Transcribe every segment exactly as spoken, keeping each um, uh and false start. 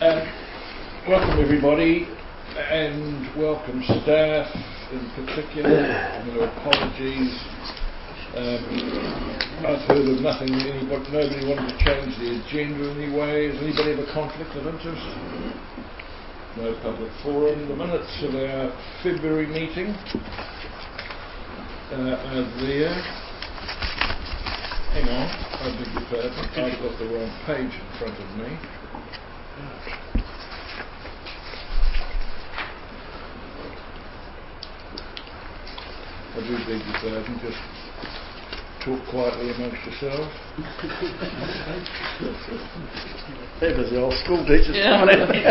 Um, welcome everybody, and welcome staff in particular. No apologies. Um, I've heard of nothing. Anybody, nobody wanted to change the agenda in any way. Has anybody have a conflict of interest? No public forum. The minutes of our February meeting uh, are there. Hang on, I beg your pardon. I've got the wrong page in front of me. I do beg your pardon. Just talk quietly amongst yourselves. That was the old school teachers Yeah. coming out.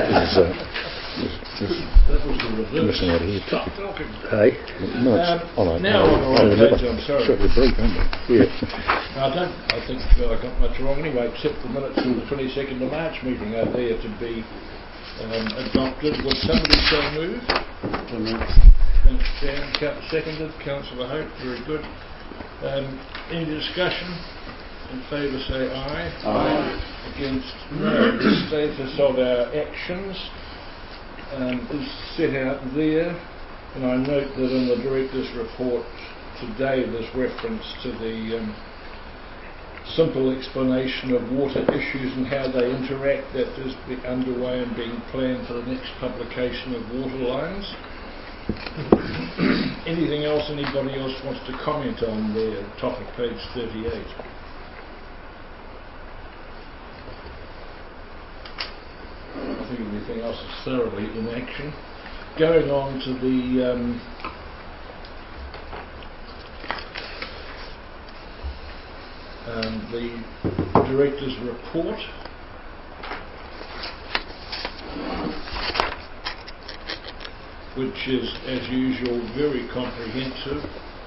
That was the reverse. Missing out here. Stop talking. Hey, no, it's, Um, oh, no, now no, on the wrong page, I'm sorry. Short the break, aren't we? Yeah. I don't. I think uh, I got much wrong anyway, except the minutes of the twenty-second of March meeting are there to be um, adopted. Would somebody so move? Thanks, Jan. Count- Seconded. Councillor Hope. Very good. Um, any discussion? In favour, say aye. Aye. Against, no. The status of our actions um, is set out there, and I note that in the director's report today there's reference to the um, simple explanation of water issues and how they interact. That is be underway and being planned for the next publication of water lines. Anything else anybody else wants to comment on there, top of page thirty-eight? I think everything else is thoroughly in action. Going on to the um, um, the director's report. Which is, as usual, very comprehensive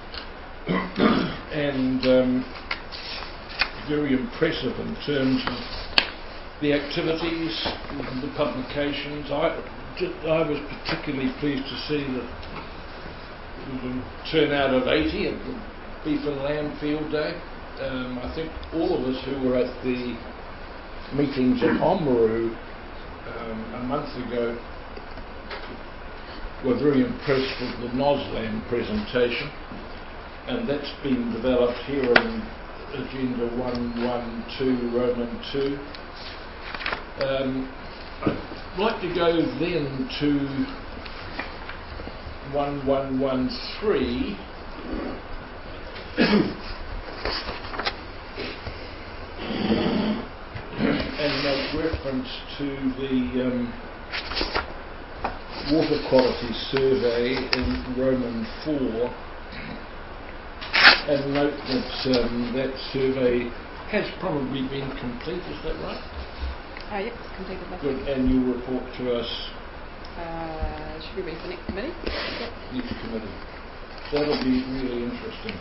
and um, very impressive in terms of the activities, the publications. I, I was particularly pleased to see that there was a turnout of eighty at the Beef and Lamb Field Day. Um, I think all of us who were at the meetings in Oamaru um, a month ago were very impressed with the NOSLAM presentation, and that's been developed here in Agenda one twelve Roman two. Um, I'd like to go then to eleven thirteen and make reference to the um, water quality survey in Roman four, and note that um, that survey has probably been complete. Is that right? Oh, yep, it's completed last Good, week. and you'll report to us. Uh, should be ready for next committee. Yep. Next committee. That'll be really interesting.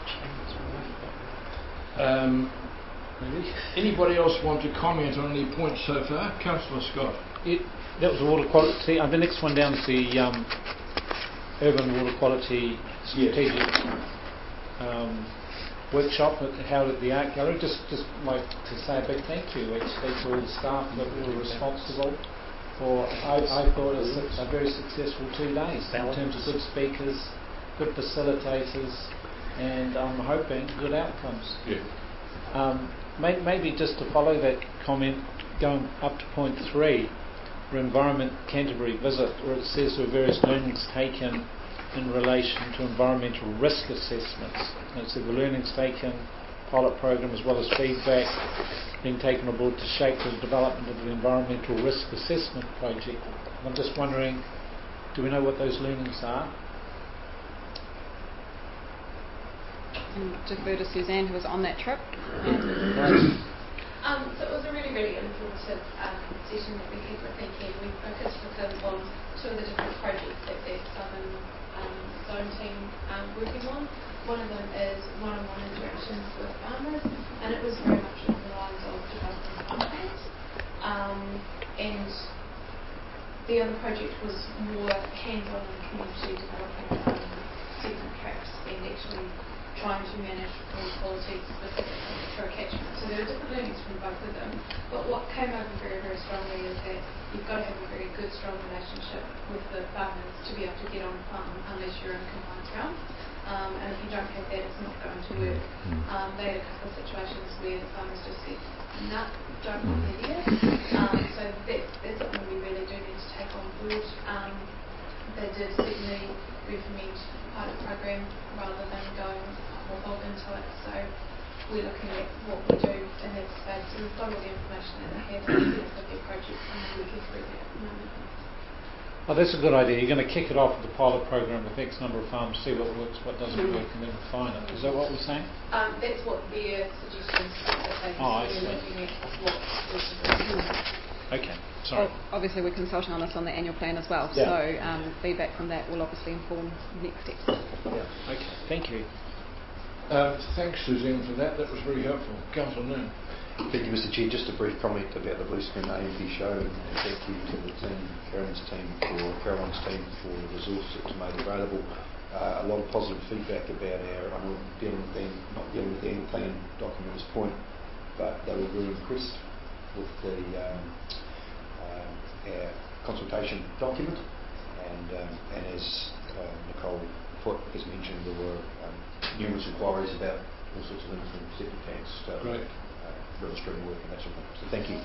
Um, anybody else want to comment on any points so far? Councillor Scott. It, that was the water quality. Uh, the next one down is the um, urban water quality strategic yes. um, workshop held at the Art Gallery. Just, just like to say a big thank you actually to all the staff that were responsible for. I, I thought it was a very successful two days in terms of good speakers, good facilitators, and I'm hoping good outcomes. Yeah. Um, may, maybe just to follow that comment, going up to point three. Environment Canterbury visit, where it says there were various learnings taken in relation to environmental risk assessments. And it said the learnings taken, pilot program, as well as feedback being taken aboard to shape the development of the environmental risk assessment project. And I'm just wondering, do we know what those learnings are? And defer to Suzanne, who was on that trip. Um, Um, so it was a really, really informative um, session that we had with Thinking. We focused with them on two of the different projects that the Southern um, Zone team um, working on. One of them is one-on-one interactions with farmers, and it was very much along the lines of developing farmers. Um, and the other project was more hands-on community developing um, segment tracks and actually trying to manage water quality specifically for a catchment. So there are different learnings from both of them. But what came over very, very strongly is that you good, strong relationship with the farmers to be able to get on farm unless you're in compliance ground. Um, and if you don't have that, it's not going to work. Um, they had a couple of situations where the farmers just said, no, nah, don't want me there. Um, so that, that's something we really do need to take on board. Um, they did certainly recommend a pilot program rather than going more bold into it. So we're looking at what we do in that space. So we've got all the information that they have in their projects and we're working through that at the moment. Oh, that's a good idea. You're going to kick it off with the pilot program with X number of farms, see what works, what doesn't work, and then refine it. Is that what we're saying? Um, that's what their suggestions that they've oh, I been see. looking at what works. Okay, sorry. Well, obviously, we're consulting on this on the annual plan as well, yeah. so um, feedback from that will obviously inform next steps. Yeah. Okay, thank you. Uh, thanks, Suzanne, for that. That was very helpful. Councillor Noon. Thank you, Mister Chair. Just a brief comment about the Blue Screen A M P show, and thank you to the team, Karen's team, for Caroline's team for the resource that was made available. Uh, a lot of positive feedback about our, I'm not dealing with the, not dealing with the annual plan document at this point, but they were very impressed with the um, um, our consultation document, and um, and as uh, Nicole Foot has mentioned, there were um, numerous inquiries about all sorts of things from septic tanks to Great. river stream work and that sort of thing. So thank you.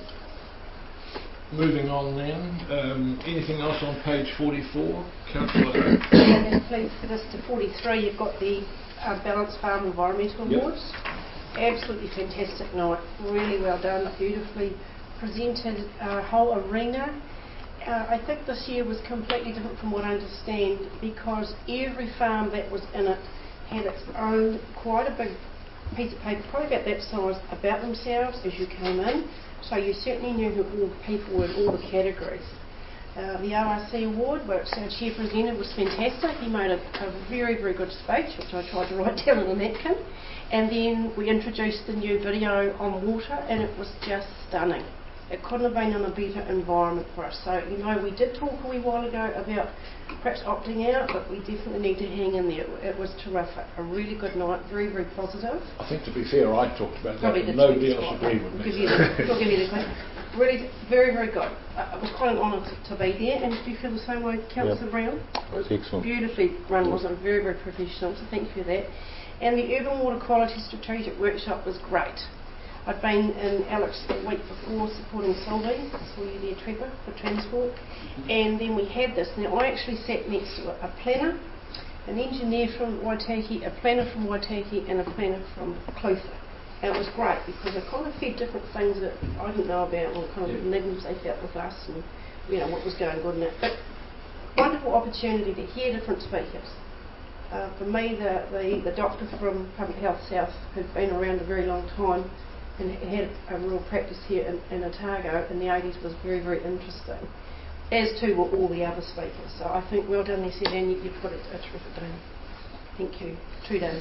Moving on then, um, anything else on page forty-four? Councillor. And please, for this to forty-three, you've got the uh, Balanced Farm Environmental Yep. Awards. Absolutely fantastic night. Really well done. Beautifully presented. A whole arena. Uh, I think this year was completely different from what I understand, because every farm that was in it had its own quite a big piece of paper, probably about that size, about themselves as you came in. So you certainly knew who all the people were in all the categories. Uh, the O R C award, which our chair presented, was fantastic. He made a, a very, very good speech, which I tried to write down on a napkin. And then we introduced the new video on water, and it was just stunning. It couldn't have been in a better environment for us. So, you know, we did talk a wee while ago about perhaps opting out, but we definitely need to hang in there. It was terrific. A really good night, very, very positive. I think, to be fair, I talked about that Probably and the nobody sweet else spot. agreed with We'll me. give you the, we'll give you the clip. Really, very, very good. Uh, it was quite an honour to, to be there. And do you feel the same way, Councillor Yep. Brown? It was excellent. Beautifully run, wasn't it? Very, very professional. So thank you for that. And the Urban Water Quality Strategic Workshop was great. I'd been in Alex the week before supporting Sylvie, saw you there, Trevor, for transport, and then we had this. Now, I actually sat next to a planner, an engineer from Waitaki, a planner from Waitaki, and a planner from Clutha. And it was great because they kind of fed different things that I didn't know about, and kind of Yeah. enigmas they felt with us, and you know what was going good in it. But wonderful opportunity to hear different speakers. Uh, for me, the, the the doctor from Public Health South, who'd been around a very long time and had a real practice here in, in Otago in the eighties, was very, very interesting, as too were all the other speakers. So I think well done there, Suzanne, you, you've got a, a terrific day. Thank you. Two days.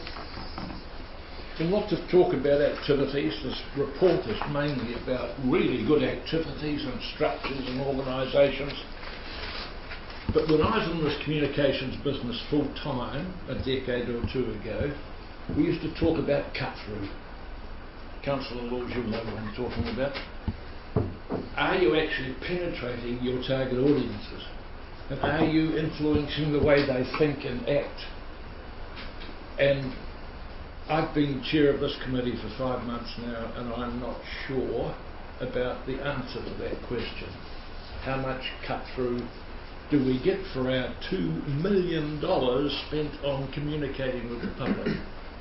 Been lots of talk about activities. This report is mainly about really good activities and structures and organisations. But when I was in this communications business full time, a decade or two ago, we used to talk about cut through. Councillor Lord, you'll know what I'm talking about. Are you actually penetrating your target audiences? And are you influencing the way they think and act? And I've been chair of this committee for five months now, and I'm not sure about the answer to that question. How much cut through do we get for our two million dollars spent on communicating with the public?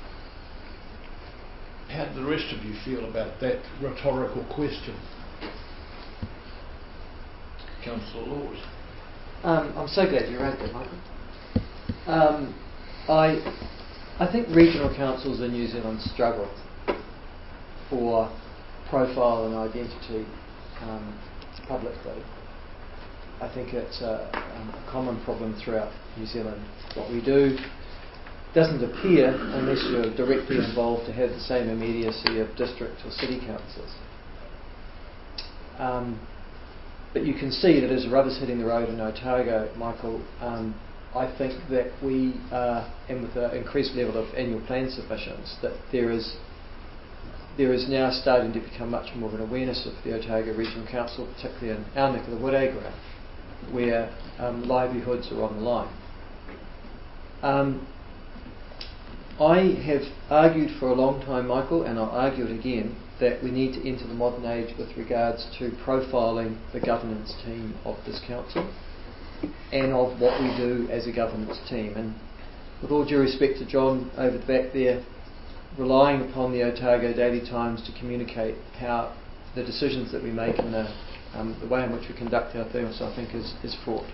How do the rest of you feel about that rhetorical question? Councillor Laws. Um, I'm so glad you raised that, Michael. Um, I, I think regional councils in New Zealand struggle for profile and identity um, publicly. I think it's a, um, a common problem throughout New Zealand. What we do doesn't appear, unless you're directly involved, to have the same immediacy of district or city councils. Um, but you can see that as the rubber's hitting the road in Otago, Michael, um, I think that we, uh, and with the increased level of annual plan submissions, that there is there is now starting to become much more of an awareness of the Otago Regional Council, particularly in our neck of the wood, Agra, where um, livelihoods are on the line. Um, I have argued for a long time, Michael, and I'll argue it again, that we need to enter the modern age with regards to profiling the governance team of this council and of what we do as a governance team. And with all due respect to John over the back there, relying upon the Otago Daily Times to communicate how the decisions that we make and the, um, the way in which we conduct our things, I think, is, is fraught.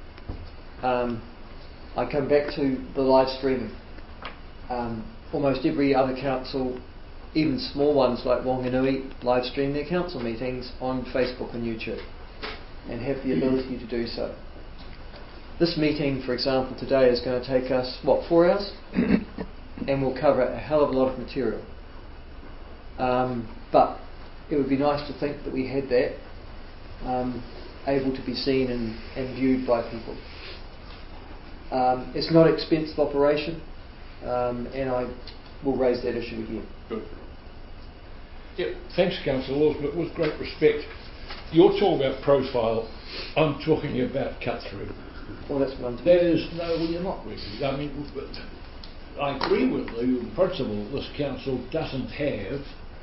Um, I come back to the live streaming. Um, almost every other council, even small ones like Wanganui, live stream their council meetings on Facebook and YouTube and have the ability to do so. This meeting, for example, today is going to take us, what, four hours? And we'll cover a hell of a lot of material. Um, but it would be nice to think that we had that um, able to be seen and, and viewed by people. Um, it's not an expensive operation, um, and I will raise that issue again. Good. Yep. Thanks, Councillor Laws, with great respect. You're talking about profile, I'm talking about cut through. Well, that's one. That is, no, well, you're not really. I mean, I agree with you in principle. This council doesn't have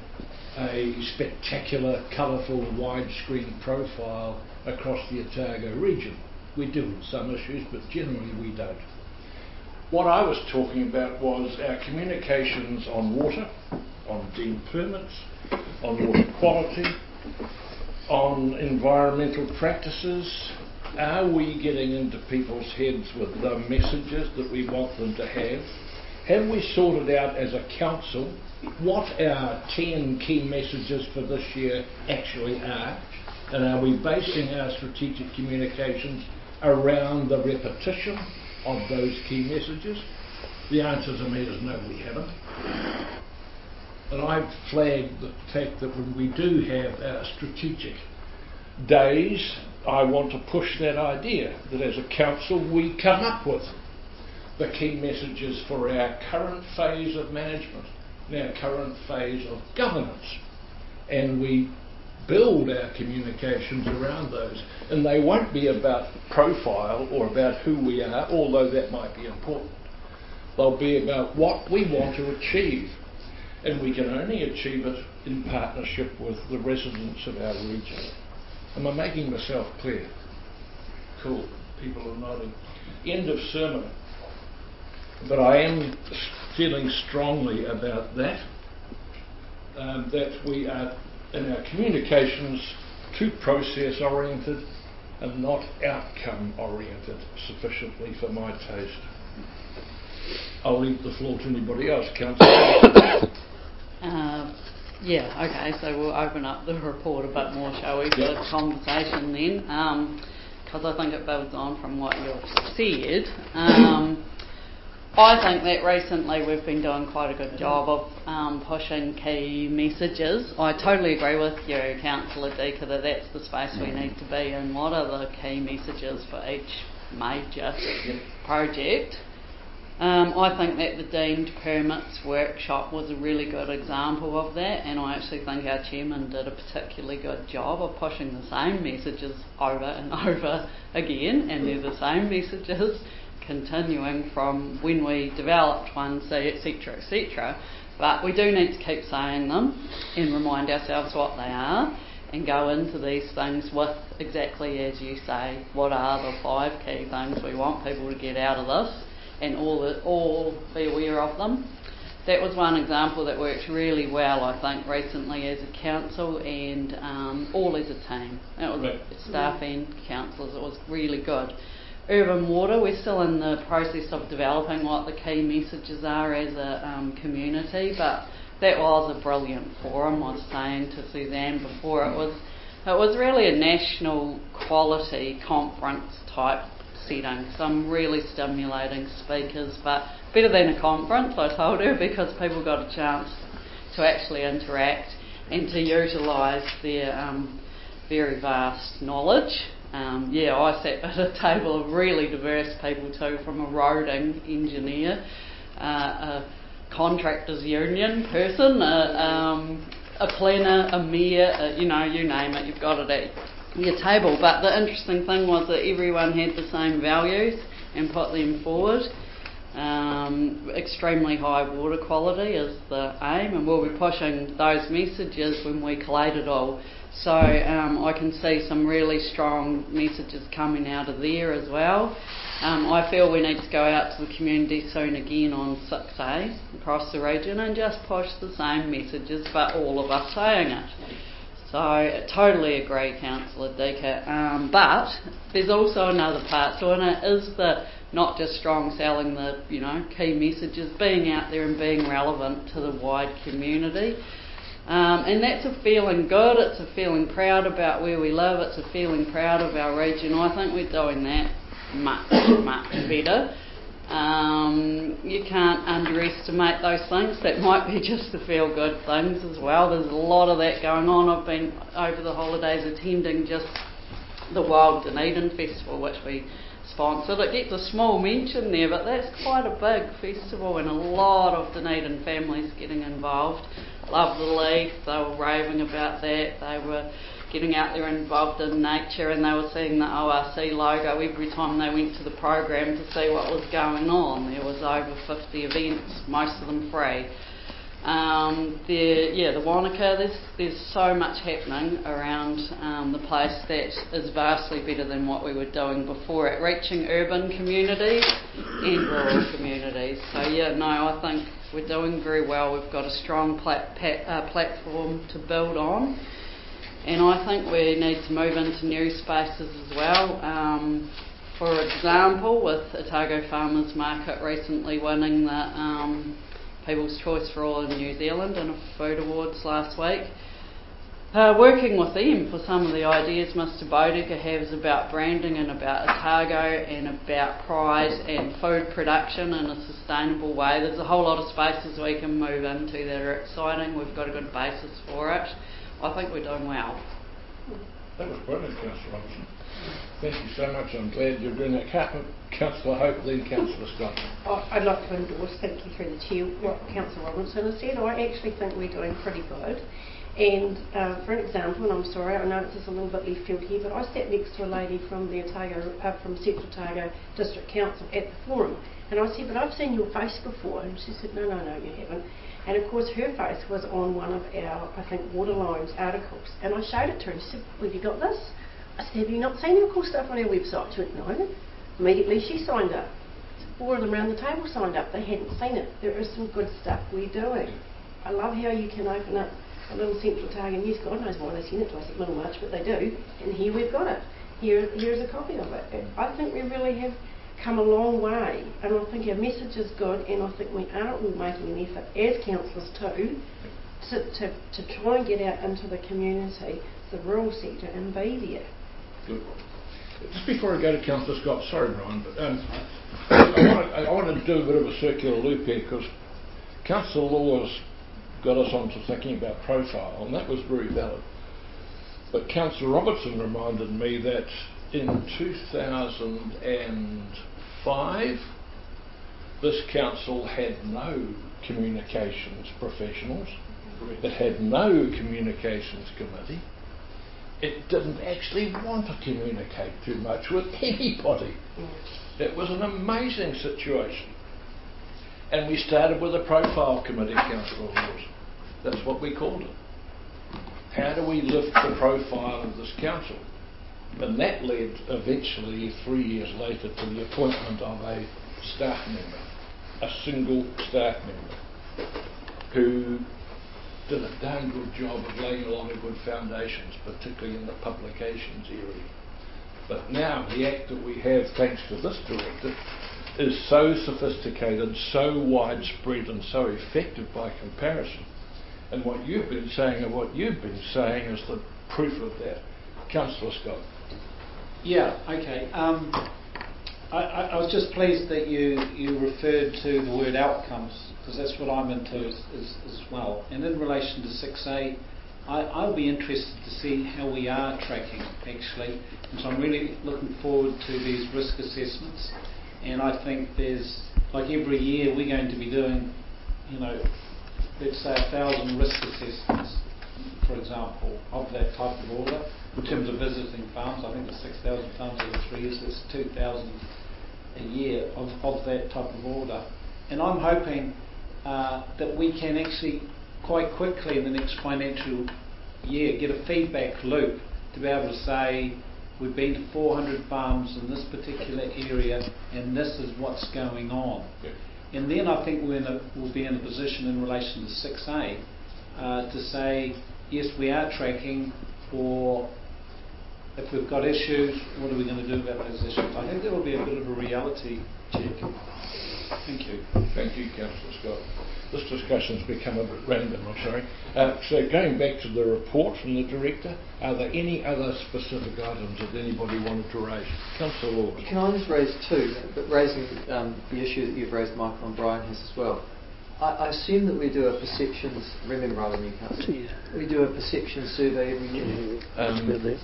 a spectacular, colourful, widescreen profile across the Otago region. We do in some issues, but generally we don't. What I was talking about was our communications on water, on deemed permits, on water quality, on environmental practices. Are we getting into people's heads with the messages that we want them to have? Have we sorted out as a council what our ten key messages for this year actually are? And are we basing our strategic communications around the repetition of those key messages? The answer to me is no, we haven't. And I've flagged the fact that when we do have our strategic days, I want to push that idea that as a council we come up with the key messages for our current phase of management, our current phase of governance, and we build our communications around those. And they won't be about profile or about who we are, although that might be important. They'll be about what we want to achieve, and we can only achieve it in partnership with the residents of our region. Am I making myself clear? Cool. People are nodding. End of sermon. But I am feeling strongly about that, um, that we are in our communications too process oriented and not outcome oriented sufficiently for my taste. I'll leave the floor to anybody else. Councillor. uh, yeah, okay, so we'll open up the report a bit more, shall we, for yep. the conversation then, because um, I think it builds on from what you've said. Um, I think that recently we've been doing quite a good job of um, pushing key messages. I totally agree with you, Councillor Deaker, that that's the space we need to be in. What are the key messages for each major project? Um, I think that the deemed permits workshop was a really good example of that, and I actually think our chairman did a particularly good job of pushing the same messages over and over again, and they're the same messages continuing from when we developed one, et cetera, et cetera. But we do need to keep saying them and remind ourselves what they are and go into these things with exactly as you say, what are the five key things we want people to get out of this, and all the, all be aware of them. That was one example that worked really well, I think, recently as a council and um, all as a team. It was right. Staff and councillors, it was really good. Urban Water, we're still in the process of developing what the key messages are as a um, community, but that was a brilliant forum. I was saying to Suzanne before, it was it was really a national quality conference type setting, some really stimulating speakers, but better than a conference, I told her, because people got a chance to actually interact and to utilise their um, very vast knowledge. Um, yeah, I sat at a table of really diverse people too, from a roading engineer, uh, a contractors union person, a, um, a planner, a mayor, a, you know, you name it, you've got it at your table. But the interesting thing was that everyone had the same values and put them forward. Um, extremely high water quality is the aim, and we'll be pushing those messages when we collate it all. So um, I can see some really strong messages coming out of there as well. Um, I feel we need to go out to the community soon again on six A across the region and just push the same messages, but all of us saying it. So I totally agree, Councillor Deaker. Um, but there's also another part to it, and it is the not just strong selling the you know key messages, being out there and being relevant to the wide community. Um, and that's a feeling good, it's a feeling proud about where we live, it's a feeling proud of our region. I think we're doing that much, much better. Um, you can't underestimate those things. That might be just the feel-good things as well. There's a lot of that going on. I've been over the holidays attending just the Wild Dunedin Festival, which we sponsored. It gets a small mention there, but that's quite a big festival and a lot of Dunedin families getting involved. Love the Leaf, they were raving about that. They were getting out there involved in nature, and they were seeing the O R C logo every time they went to the program to see what was going on. There was over fifty events, most of them free. Um, the, yeah, the Wanaka, there's, there's so much happening around um, the place that is vastly better than what we were doing before at reaching urban communities and rural communities. So yeah, no, I think we're doing very well. We've got a strong plat- pat, uh, platform to build on, and I think we need to move into new spaces as well. Um, for example, with Otago Farmers Market recently winning the um, People's Choice for All in New Zealand in a food awards last week. Uh, working with them for some of the ideas Mister Bodecker has about branding and about Otago and about pride and food production in a sustainable way. There's a whole lot of spaces we can move into that are exciting. We've got a good basis for it. I think we're doing well. That was brilliant, Councillor Robinson. Thank you so much. I'm glad you're doing that. Councillor Hope, then Councillor Scott. Oh, I'd like to endorse, thank you through the chair, what Councillor Robinson has said. I actually think we're doing pretty good. And uh, for an example, and I'm sorry, I know it's just a little bit left field here, but I sat next to a lady from the Otago, uh, from Central Otago District Council at the forum, and I said, but I've seen your face before, and she said, no, no, no, you haven't. And of course her face was on one of our, I think, Waterlines articles, and I showed it to her and she said, where have you got this? I said, have you not seen your cool stuff on our website? She went, no. Immediately she signed up. Four of them around the table signed up. They hadn't seen it. There is some good stuff we're doing. I love how you can open up a little Central Otago News. God knows why they send it to us at Middlemarch, but they do. And here we've got it. Here, here's a copy of it. I think we really have come a long way, and I think our message is good, and I think we are all making an effort as councillors too to, to, to try and get out into the community, the rural sector, and be there. Good. Just before I go to Councillor Scott, sorry Brian, but um, I, want to, I want to do a bit of a circular loop here, because Councillor Law's got us on to thinking about profile, and that was very valid. But Councillor Robertson reminded me that in two thousand five, this council had no communications professionals. It had no communications committee. It didn't actually want to communicate too much with anybody. It was an amazing situation. And we started with a profile committee, Councillor Laws. That's what we called it. How do we lift the profile of this council? And that led eventually, three years later, to the appointment of a staff member, a single staff member, who did a darn good job of laying a lot of good foundations, particularly in the publications area. But now the act that we have, thanks to this director, is so sophisticated, so widespread and so effective by comparison. And what you've been saying and what you've been saying is the proof of that. Councillor Scott. Yeah, okay. Um, I, I, I was just pleased that you, you referred to the word outcomes, because that's what I'm into as, as, as well. And in relation to six A, I, I'll be interested to see how we are tracking, actually. And so I'm really looking forward to these risk assessments. And I think there's, like every year, we're going to be doing, you know, let's say a thousand risk assessments, for example, of that type of order. in terms of visiting farms. I think it's six thousand farms over three years. It's two thousand a year of, of that type of order. And I'm hoping uh, that we can actually quite quickly in the next financial year get a feedback loop to be able to say we've been to four hundred farms in this particular area and this is what's going on. Yep. And then I think we're in a, we'll be in a position in relation to six A uh, to say yes, we are tracking, or if we've got issues, what are we going to do about those issues? I think there will be a bit of a reality check. Thank you. Thank you, Councillor Scott. This discussion's become a bit random, I'm sorry. Uh, so going back to the report from the Director, are there any other specific items that anybody wanted to raise? Councillor Lord. Can I just raise two, but raising um, the issue that you've raised, Michael, and Brian has as well. I, I assume that we do a perceptions, remember I'm a new council, we do a perception survey every year. Um, Okay.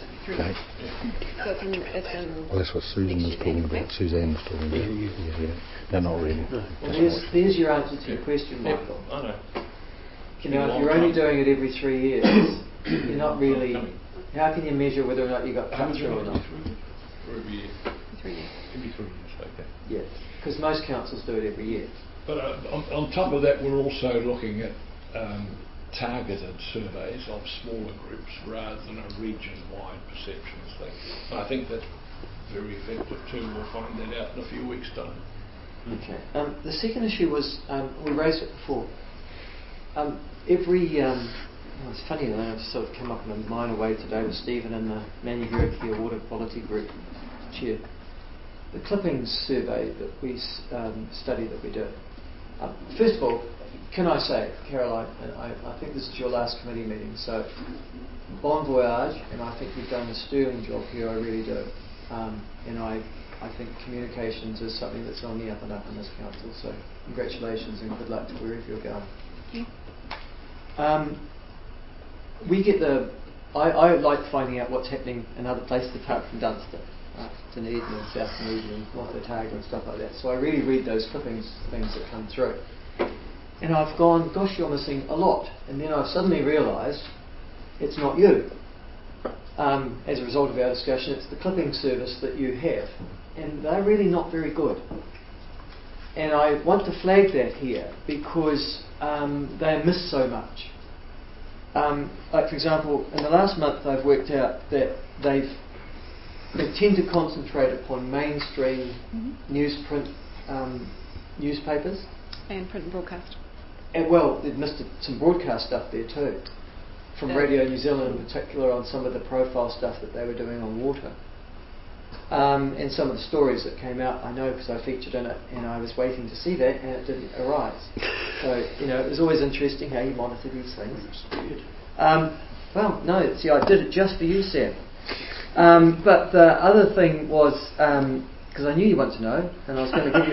So it's in, it's in Well, that's what Susan was talking about. Suzanne was talking about. Yeah, yeah. No, not really. Well, there's, there's your answer to your question, yeah, Michael. I know. You know, if you're only doing it every three years, you're not really. How can you measure whether or not you got cut through or not? Every year. three years. Every three years, okay. Yeah, because most councils do it every year. But uh, on, on top of that, we're also looking at um, targeted surveys of smaller groups rather than a region-wide perceptions thing. And I think that's very effective too. We'll find that out in a few weeks' time. Okay. Um, the second issue was, um, we raised it before. Um, every, um, well, it's funny that I've sort of come up in a minor way today with Stephen and the Manuhuriki Water Quality Group chair. The clippings survey that we um, study that we do. Um, first of all, can I say, Caroline, and I, I think this is your last committee meeting, so bon voyage, and I think you've done a sterling job here, I really do. Um, and I, I think communications is something that's on the up and up in this council, so congratulations and good luck to wherever you're going. Thank you. Um, we get the, I, I like finding out what's happening in other places apart from Dunster. Uh, Dunedin and South Dunedin and North Otago and stuff like that. So I really read those clippings, things that come through. And I've gone, gosh, you're missing a lot. And then I've suddenly realised it's not you. Um, as a result of our discussion, it's the clipping service that you have. And they're really not very good. And I want to flag that here because um, they miss so much. Um, like, for example, in the last month I've worked out that they've They tend to concentrate upon mainstream mm-hmm. newsprint um, newspapers. And print and broadcast. And well, they've missed some broadcast stuff there too. From yeah. Radio New Zealand in particular on some of the profile stuff that they were doing on water. Um, and some of the stories that came out, I know because I featured in it and I was waiting to see that and it didn't arise. So, you know, it was always interesting how you monitor these things. Um, well, no, see, I did it just for you, Sam. Um, but the other thing was, because um, I knew you want to know, and I was going to give you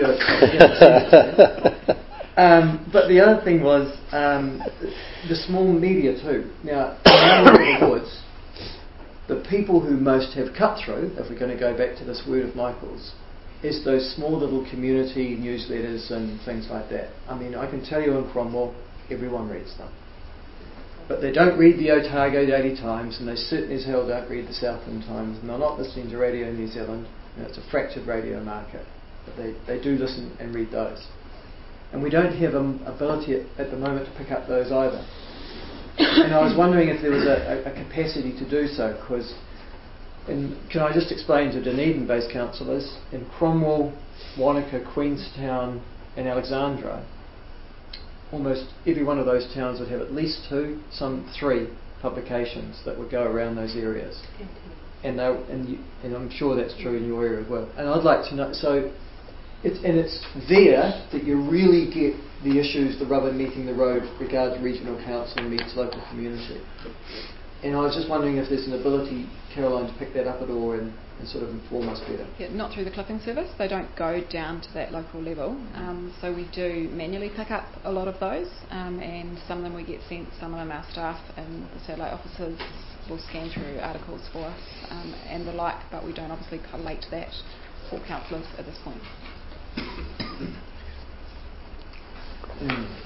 a um, but the other thing was um, the small media too. Now, in our neck of the woods, the people who most have cut through, if we're going to go back to this word of Michael's, is those small little community newsletters and things like that. I mean, I can tell you in Cromwell, everyone reads them. But they don't read the Otago Daily Times, and they certainly as hell don't read the Southland Times, and they're not listening to Radio New Zealand. You know, it's a fractured radio market, but they, they do listen and read those. And we don't have an ability at, at the moment to pick up those either. And I was wondering if there was a, a, a capacity to do so, because, can I just explain to Dunedin-based councillors, in Cromwell, Wanaka, Queenstown and Alexandra, almost every one of those towns would have at least two, some three publications that would go around those areas. And, they, and, you, and I'm sure that's true in your area as well. And I'd like to know, so, it's, and it's there that you really get the issues, the rubber meeting the road regards regional council meets local community. And I was just wondering if there's an ability, Caroline, to pick that up at all and, and sort of inform us better. Yeah, not through the clipping service. They don't go down to that local level. Um, so we do manually pick up a lot of those, um, and some of them we get sent, some of them our staff and the satellite officers will scan through articles for us um, and the like, but we don't obviously collate that for councillors at this point. Mm.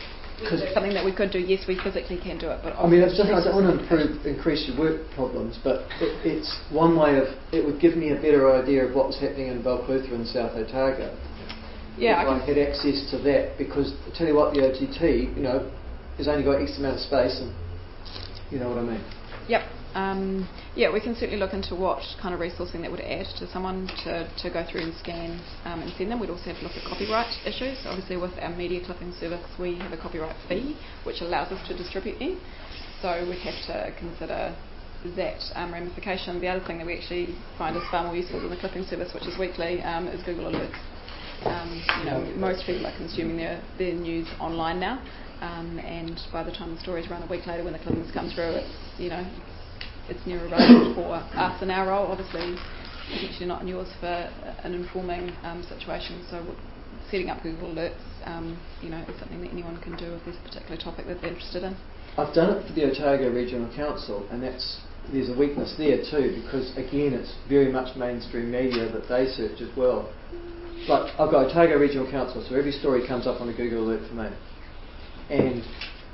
Is it something that we could do? Yes, we physically can do it, but I mean, it's just, I don't want to improve, increase your work problems, but it, it's one way of, it would give me a better idea of what's happening in Balclutha and South Otago. Yeah, if I, I had access to that, because I tell you what, the O T T, you know, has only got X amount of space, and you know what I mean. Yep. Um, yeah, we can certainly look into what kind of resourcing that would add to someone to, to go through and scan um, and send them. We'd also have to look at copyright issues. Obviously, with our media clipping service, we have a copyright fee, which allows us to distribute them. So we'd have to consider that um, ramification. The other thing that we actually find is far more useful than the clipping service, which is weekly, um, is Google Alerts. Um, you know, most people are consuming their, their news online now, um, and by the time the stories run a week later, when the clippings come through, it's, you know, it's newer relevant for us in our role, obviously potentially not in yours, for an informing um, situation. So setting up Google Alerts, um, you know, is something that anyone can do if there's a particular topic that they're interested in. I've done it for the Otago Regional Council, and that's there's a weakness there too, because again it's very much mainstream media that they search as well. Like, I've got Otago Regional Council, so every story comes up on a Google Alert for me. And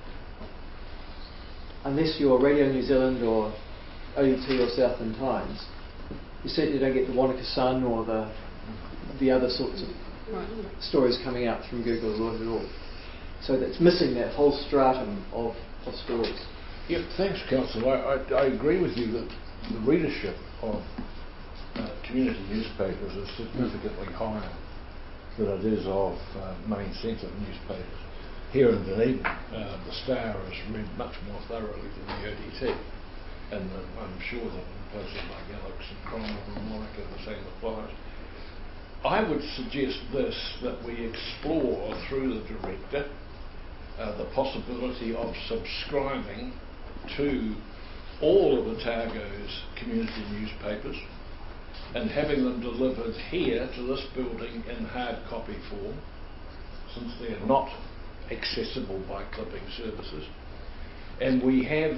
unless you're Radio New Zealand or O U T or Southland Times, you certainly don't get the Wanaka Sun or the the other sorts of right. stories coming out from Google Alert at all. So that's missing that whole stratum of, of stories. Yep, thanks, Councillor. I, I, I agree with you that the readership of uh, community newspapers is significantly higher than it is of uh, main centre newspapers. Here in Dunedin, uh, the Star is read much more thoroughly than the O D T, and uh, I'm sure that in places like Alex and Cromwell and Monica the same applies. I would suggest this, that we explore through the Director uh, the possibility of subscribing to all of Otago's community newspapers and having them delivered here to this building in hard copy form, since they're not accessible by clipping services. And we have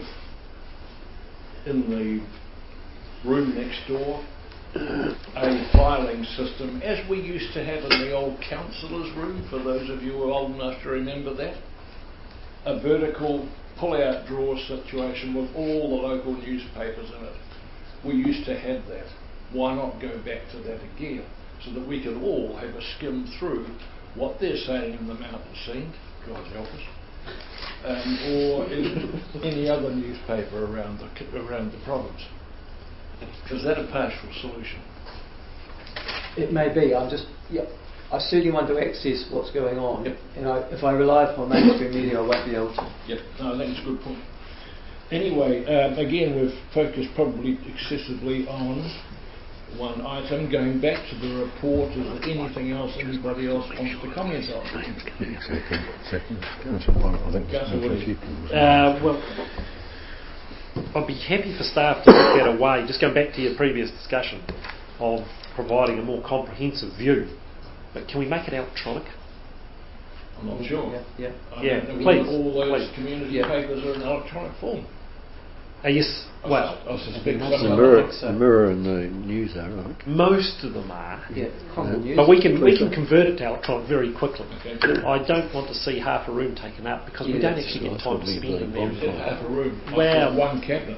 in the room next door a filing system, as we used to have in the old councillors' room, for those of you who are old enough to remember that. A vertical pull-out drawer situation with all the local newspapers in it. We used to have that. Why not go back to that again, so that we could all have a skim through what they're saying in the Mountain Scene, God help us, um, or in any other newspaper around the around the province. Is that a partial solution? It may be. I'm just, yeah, I certainly want to access what's going on. Yep. And I, if I rely upon mainstream media, I won't be able to. Yep, no, that's a good point. Anyway, um, again, we've focused probably excessively on one item. Going back to the report, is there anything else anybody else wants to comment on? Second, second. I think uh, well, I'd be happy for staff to look at a way, just going back to your previous discussion, of providing a more comprehensive view. But can we make it electronic? I'm not sure. Yeah, yeah. I yeah mean, please. All those please. community yeah. papers are in electronic form. Uh, yes, well, I, I suspect the some mirror, of them. so. the mirror and the news are, I think. most of them are. Yeah, common news. But we can we can convert it to electronic very quickly. Okay. I don't want to see half a room taken up because Yeah, we don't that's actually right. get time to Probably spend in very there. Just half a room. Well- one cabinet.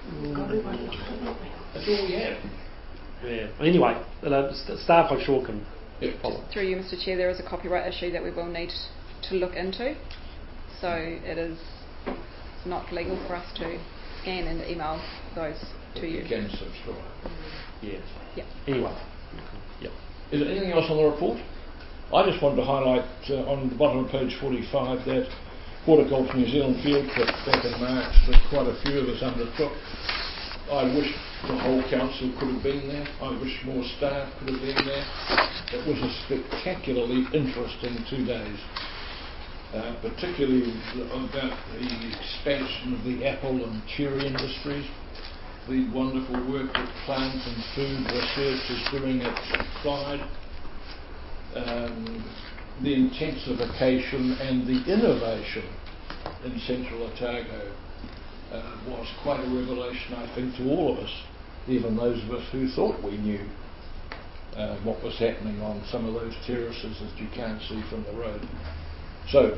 That's all we have. Yeah. Anyway, uh, st- staff I'm sure can Yep. follow. Through you, Mister Chair, there is a copyright issue that we will need to look into. So it is not legal for us to scan and email those to you. You can subscribe. Yeah. Yeah. Anyway. Yeah. Is there anything else on the report? I just wanted to highlight uh, on the bottom of page forty-five that Horticulture New Zealand field trip back in March that quite a few of us undertook. I wish the whole council could have been there. I wish more staff could have been there. It was a spectacularly interesting two days, uh, particularly the, about the expansion of the apple and cherry industries, the wonderful work that Plant and Food Research is doing at Clyde, um, the intensification and the innovation in Central Otago uh, was quite a revelation, I think, to all of us, even those of us who thought we knew uh, what was happening on some of those terraces that you can't see from the road. So,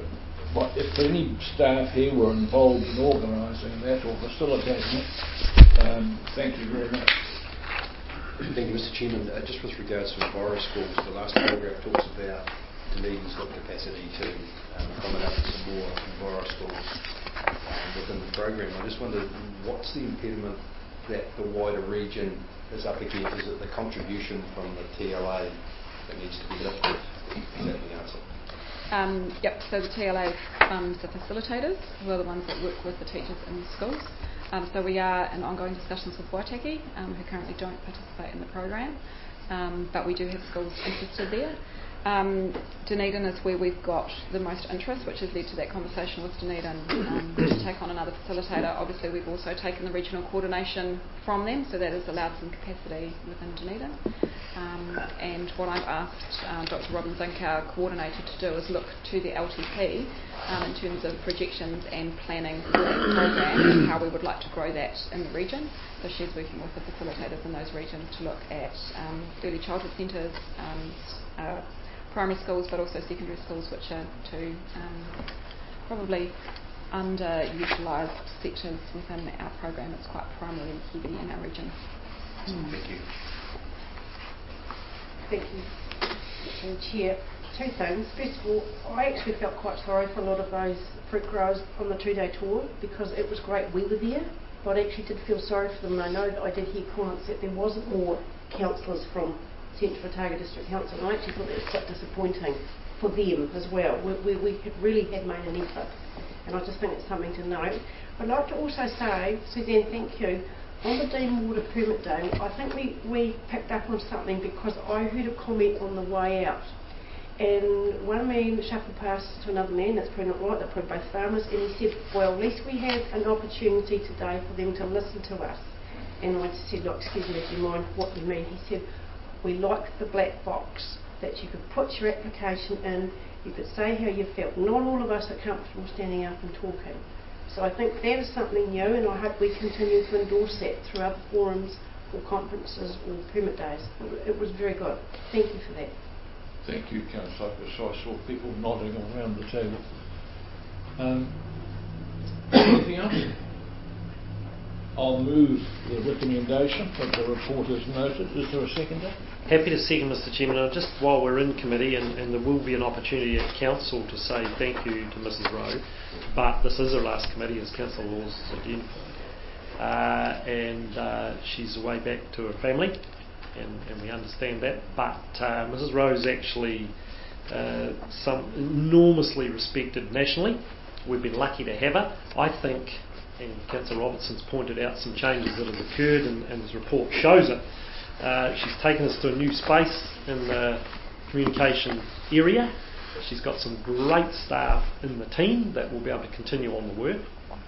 what, if any staff here were involved in organising that or facilitating it, um, thank you very much. Thank you, Mister Chairman. Uh, just with regards to Enviro schools, the last paragraph talks about Dunedin's got capacity to um, accommodate some more Enviro schools um, within the program. I just wondered, what's the impediment that the wider region is up against? Is it the contribution from the T L A that needs to be lifted? Is that the answer? Um, yep, so the T L A funds the facilitators, who are the ones that work with the teachers in the schools. Um, so we are in ongoing discussions with Waitaki, um, who currently don't participate in the program, um, but we do have schools interested there. Um, Dunedin is where we've got the most interest, which has led to that conversation with Dunedin um, to take on another facilitator. Obviously, we've also taken the regional coordination from them, so that has allowed some capacity within Dunedin. Um, and what I've asked um, Doctor Robin Zink, our coordinator, to do is look to the L T P um, in terms of projections and planning for that program and how we would like to grow that in the region. So she's working with the facilitators in those regions to look at um, early childhood centres, um, uh, primary schools, but also secondary schools, which are two um, probably underutilised sectors within our program. It's quite primary heavy in our region. Mm. Thank you. Thank you, Madam Chair. Two things. First of all, I actually felt quite sorry for a lot of those fruit growers on the two-day tour because it was great we were there, but I actually did feel sorry for them, and I know that I did hear comments that there wasn't more councillors from Central Otago District Council, and I actually thought that was quite disappointing for them as well. We, we, we had really had made an effort, and I just think it's something to note. I'd like to also say, Suzanne, thank you. On the Dean Water Permit Day, I think we, we picked up on something because I heard a comment on the way out. And one man shuffled past to another man, that's probably not right, they're probably both farmers, and he said, well, at least we have an opportunity today for them to listen to us. And I just said, look, excuse me, do you mind what you mean? He said, we like the black box, that you could put your application in, you could say how you felt. Not all of us are comfortable standing up and talking. So I think that is something new, and I hope we continue to endorse that through other forums or conferences or permit days. It was very good. Thank you for that. Thank you, Councillor. So I saw people nodding around the table. Um, anything else? I'll move the recommendation that the report is noted. Is there a seconder? Happy to second, Mister Chairman. Uh, just while we're in committee, and, and there will be an opportunity at Council to say thank you to Missus Rowe, but this is her last committee, as Councillor Laws has identified. Uh, and uh, she's away back to her family, and, and we understand that. But uh, Missus Rowe is actually uh, some enormously respected nationally. We've been lucky to have her. I think, and Councillor Robertson's pointed out some changes that have occurred, and, and this report shows it. Uh, she's taken us to a new space in the communication area. She's got some great staff in the team that will be able to continue on the work.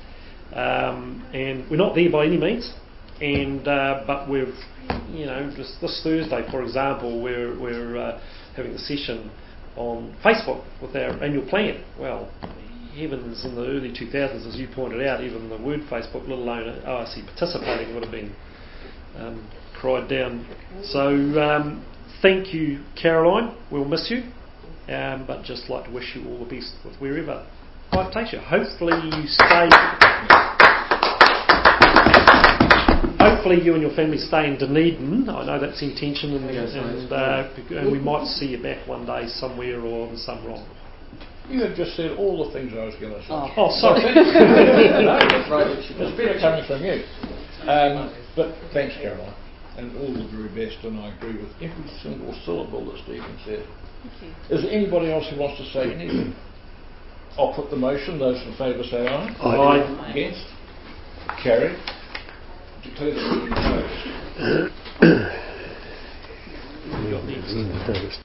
Um, and we're not there by any means. And uh, but we've, you know, just this Thursday, for example, we're we're uh, having a session on Facebook with our annual plan. Well, heavens, in the early two thousands, as you pointed out, even the word Facebook, let alone O R C participating, would have been um, cried down. So um, thank you, Caroline. We'll miss you, um, but just like to wish you all the best with wherever life takes you. Hopefully you stay. Hopefully you and your family stay in Dunedin. I know that's the intention, and, and, uh, and we might see you back one day somewhere or on some rock. You have just said all the things I was going to say. Oh, oh sorry. No, it's better coming from you. Um, but thanks, Caroline, and all the very best, and I agree with every single syllable that Stephen said. Thank you. Is there anybody else who wants to say anything? I'll put the motion. Those in favour say aye. Aye. Aye. Against? Carried. Declare the meeting closed. You got next.